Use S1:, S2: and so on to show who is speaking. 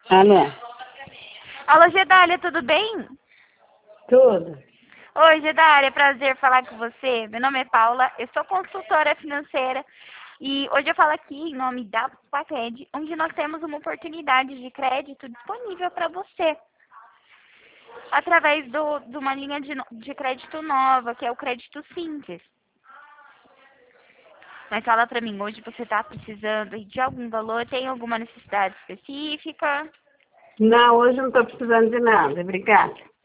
S1: Alô?
S2: Alô, Gedália, tudo bem?
S1: Tudo.
S2: Oi, Gedália, prazer falar com você. Meu nome é Paula, eu sou consultora financeira e hoje eu falo aqui em nome da Pacred, onde nós temos uma oportunidade de crédito disponível para você, através de uma linha de crédito nova, que é o crédito simples. Mas fala para mim, hoje você está precisando de algum valor, tem alguma necessidade específica?
S1: Não, hoje não estou precisando de nada. Obrigada.